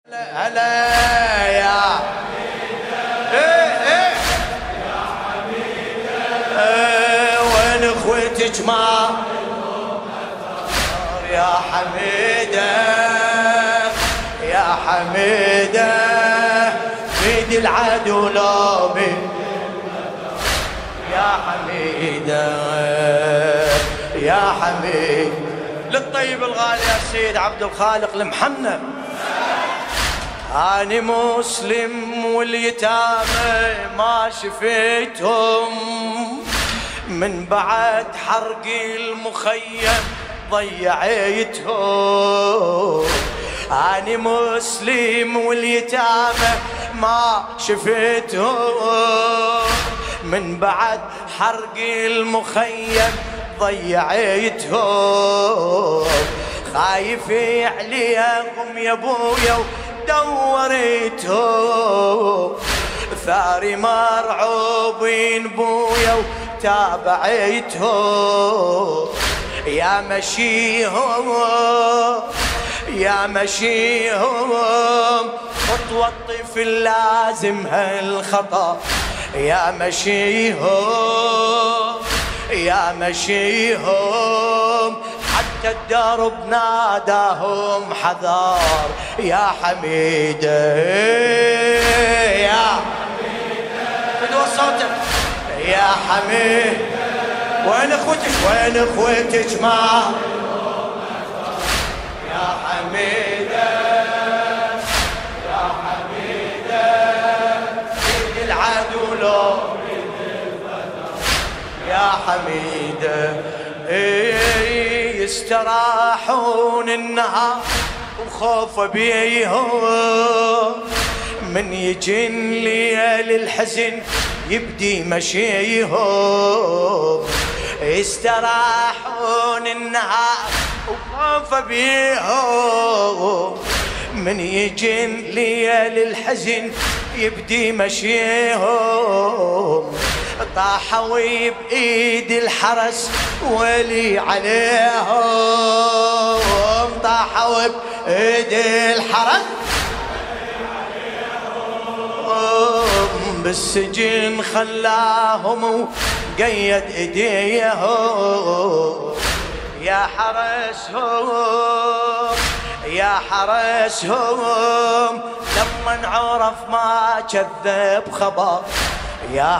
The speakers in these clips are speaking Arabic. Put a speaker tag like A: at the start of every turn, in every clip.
A: هلا يا ايه يا حميدة وين اخوتك ما يا حميدة يا حميدة بيد العدو لو يا حميدة يا حميد للطيب الغالي يا سيد عبد الخالق المحنى. أنا مسلم واليتامى ما شفيتهم من بعد حرق المخيم ضيعيتهم. أنا مسلم واليتامى ما شفيتهم من بعد حرق المخيم ضيعيتهم. خايف عليهم يا ابويا دوريتهم ثاري مرعوبين بويا وتابعيتهم. يا مشيهم يا مشيهم خطوة الطفل لازم هالخطأ. يا مشيهم يا مشيهم حتى الدرب ناداهم حذار. يا حميدة يا فدوى صوتك يا حميد وين اخوتك وين اخوتك ما يا حميدة يا حميدة بيد العدو لو يا حميدة يستراحون النهار وخوف بيهم من يجن ليل الحزن يبدي مشيهم. يستراحون النهار وخوف بيهم من يجن ليل الحزن يبدي مشيهم. طاحوا بإيد الحرس ولي عليهم. طاحوا بإيد الحرس بالسجن خلاهم وقيد ايديهم. يا حرسهم يا حرسهم لما عرف ما كذب خبر. يا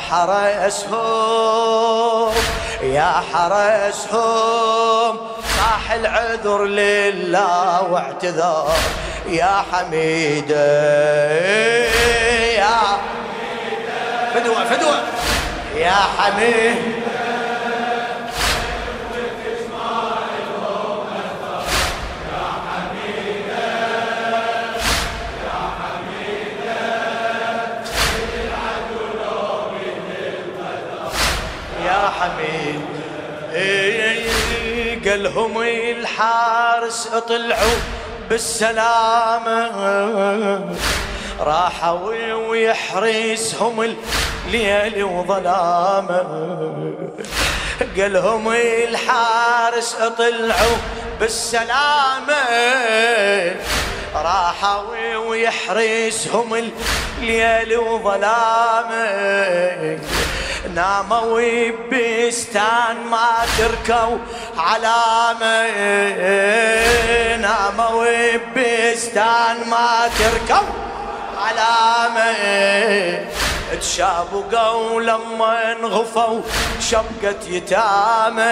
A: حرسهم يا حرسهم صاح العذر لله واعتذر. يا حميدة يا فدوة فدوة يا حميد يا حميد قالهم الحارس اطلعوا بالسلامة راحوا ويحرسهم الليل وظلامة. قالهم الحارس اطلعوا بالسلامة راحوا ويحرسهم الليل وظلامة. ناموا بستان ما تركوا علامة. ناموا بستان ما تركوا علامة. تشابقوا لما انغفوا شبقة يتامى.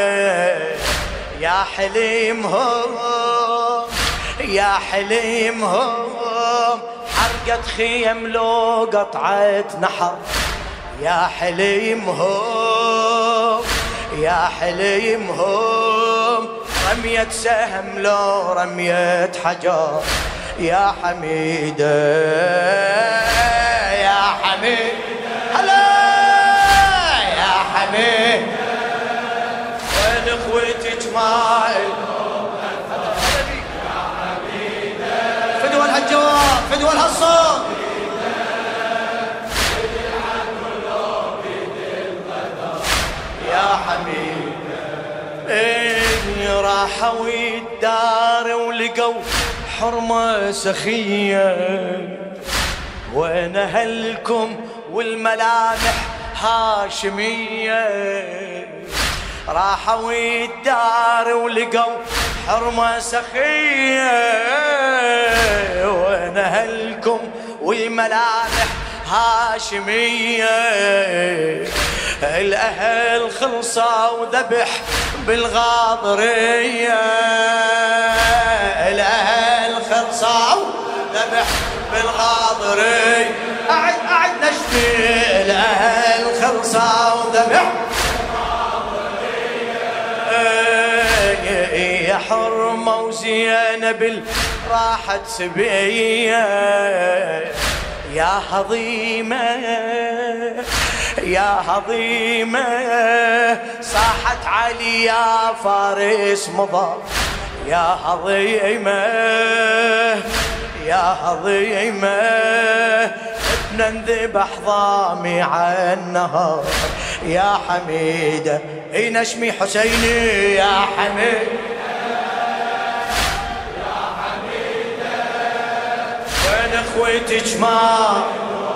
A: يا حليمهم يا حليمهم حرقت خيم لو قطعت نحر. يا حليمهم يا حليمهم رمية سهم لو رمية حجر. يا حميدة يا حميد هلا يا حميد وين اخوتك ماي يا حميدة فدوى لهالجواب فدوى لهالصوت. يا حميد راحوا الدار ولقوا حرمة سخية، وين أهلكم والملامح هاشمية؟ راحوا الدار ولقوا حرمة سخية، وين أهلكم والملامح هاشمية؟ الأهل خلصوا ذبح بالغاضرية، الأهل خلصوا ذبح بالغاضرية. أعد نشفي، الأهل خلصوا ذبح يا حرمة وزينب راحت سبية، يا هضيمة يا هضيمة صاحت علي يا فارس مضى، يا هضيمة يا هضيمة ابن انذبح ضامي عالنهار، يا حميدة اي نشمي حسيني يا حميد يا حميدة، وين اخوتك ما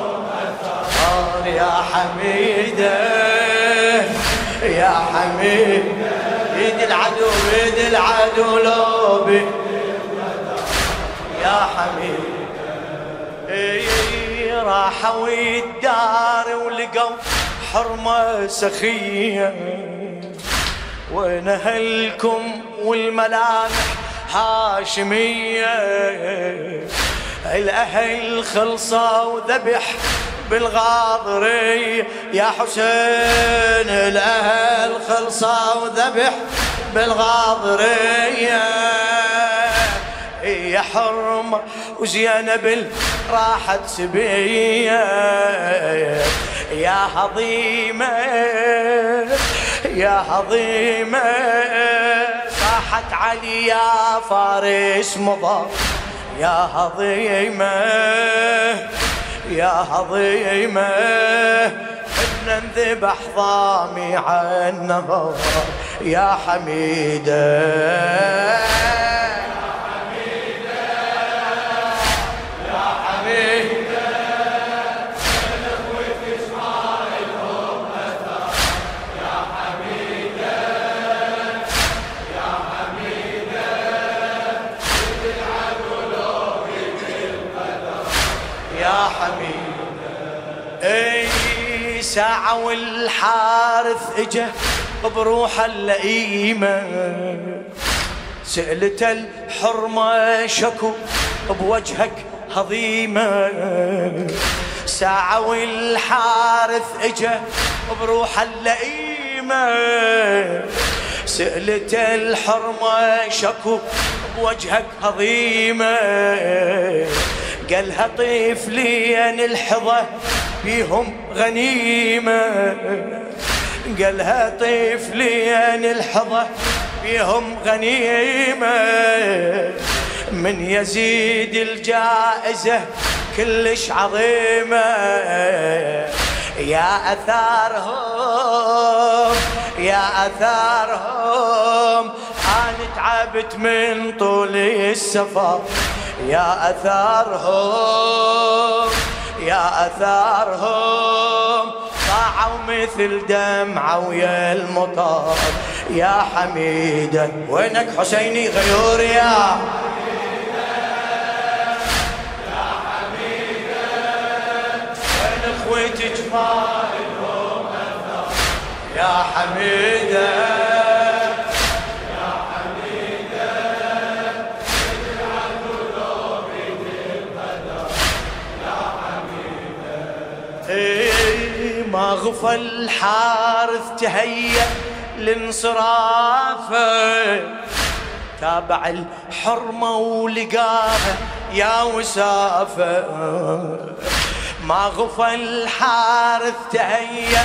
A: يا حميدة يا حميدة، بيد العدو بيد العدو لوبي يا حميدة. راحوا الدار ولقوا حرمة سخية، وين أهلكم والملامح هاشمية؟ الأهل خلصوا ذبح بالغاضرية، يا حسين الأهل خلصوا ذبح بالغاضرية، يا حرمة وزينب راحت سبية، يا هضيمة يا هضيمة صاحت علي يا فارس مضى، يا هضيمة يا هضيمة ابن انذبح ضامي عالنهار، يا حميدة يا حميد. اي ساعة والحارث اجا بروحه اللئيمة، سألت الحرمة شكو بوجهك هضيمة، ساعة والحارث اجا بروحه اللئيمة، سألت الحرمة شكو بوجهك هضيمة، قالها طفلين الحظى فيهم غنيمة، قالها طفلين الحظى فيهم غنيمة، من يزيد الجائزة كلش عظيمة، يا أثارهم يا أثارهم أنا تعبت من طول السفر، يا أثارهم يا أثارهم ضاعوا مثل دمعة ويا المطر، يا حميدة وينك حسيني غيور يا حميدة، وين اخوتك ما لهم أثر، يا حميدة ما غفى الحارث تهيأ لانصرافه، تابع الحرمة ولقاها يا وسافة، ما غفى الحارث تهيأ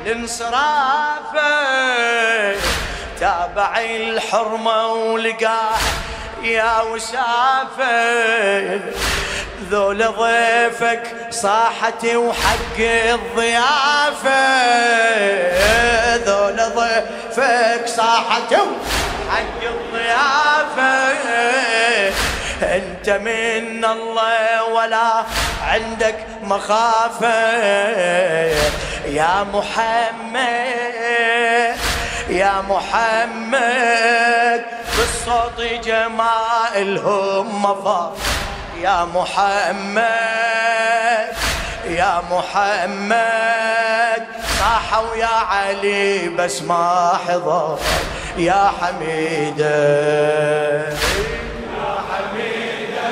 A: لانصرافه، تابع الحرمة ولقاها يا وسافة، ذول ضيفك صاحتي وحق الضيافة، ذول ضيفك صاحتي وحق الضيافة، انت من الله ولا عندك مخافة. يا محمد يا محمد بالصوت جمائلهم مفار. يا محمد يا محمد صاحوا يا علي بس ما حضر. يا حميدة يا حميدة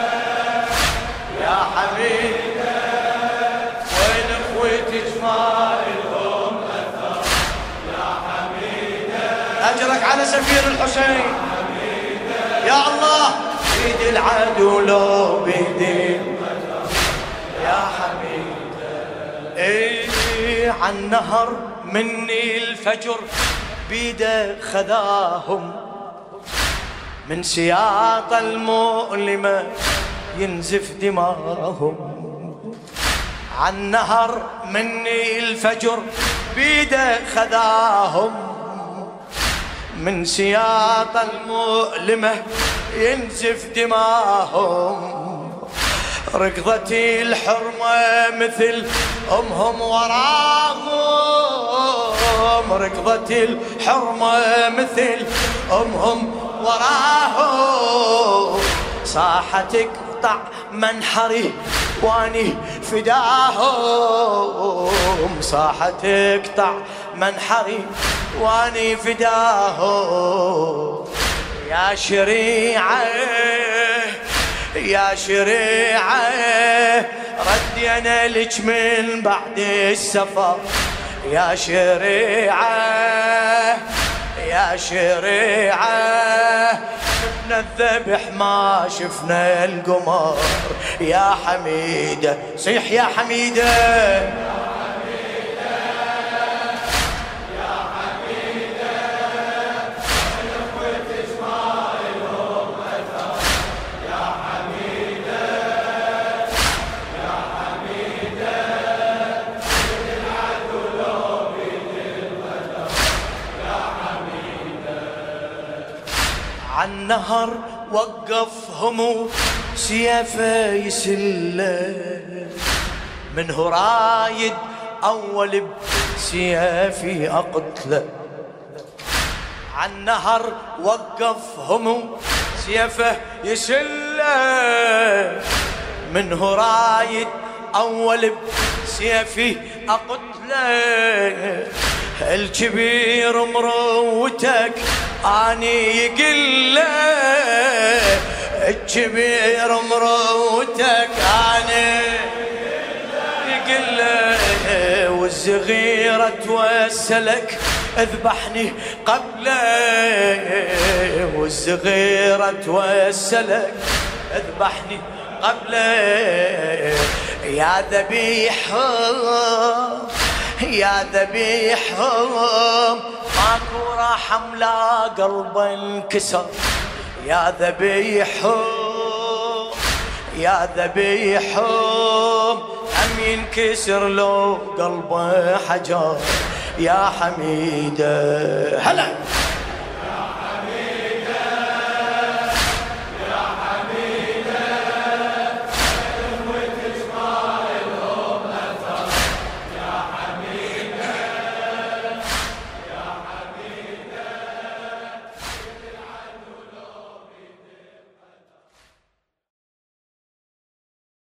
A: يا حميدة وين اخوتك مالهم اثر. يا حميدة اجرك على سفير الحسين. يا الله بيد العدو لو بيدي يا حميدة. ايه عن نهر مني الفجر بيده خذاهم من سياط المؤلمة ينزف دماهم. عن نهر مني الفجر بيده خذاهم من سياط المؤلمة ينزف دماهم. ركضتي الحرمة مثل أمهم وراهم. ركضتي الحرمة مثل أمهم وراهم. صاحتك قطع منحري واني فداهم. صاحتك قطع منحري واني فداهم. يا شريعة يا شريعة ردينا لك من بعد السفر. يا شريعة يا شريعة شفنا الذبح ما شفنا القمر. يا حميدة صيح يا حميدة. عالنهر وقفهم سيفه يسله منه رايد أول بسيفي أقتله. عالنهر وقفهم سيفه يسله منه رايد أول بسيفي أقتله. الكبير مروتك اني يقله. الكبير مروتك اني يقله. والصغيرة توسلك اذبحني قبله. والصغيرة توسلك اذبحني قبله. يا ذبيحهم يا ذبيحهم ماكو رحم لا قلب انكسر. يا ذبيحهم يا ذبيحهم أم ينكسر لو قلبه حجر. يا حميدة هلا